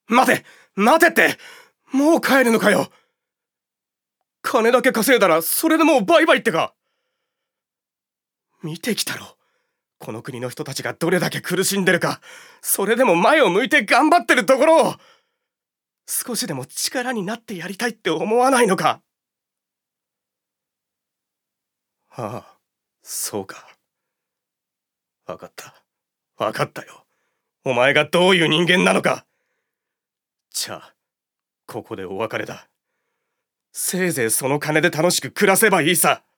待て待てって、もう帰るのかよ。金だけ稼いだらそれでもうバイバイってか。見てきたろ、この国の人たちがどれだけ苦しんでるか。それでも前を向いて頑張ってるところを少しでも力になってやりたいって思わないのか。ああ、そうか。分かった。分かったよ。お前がどういう人間なのか。じゃあ、ここでお別れだ。せいぜいその金で楽しく暮らせばいいさ。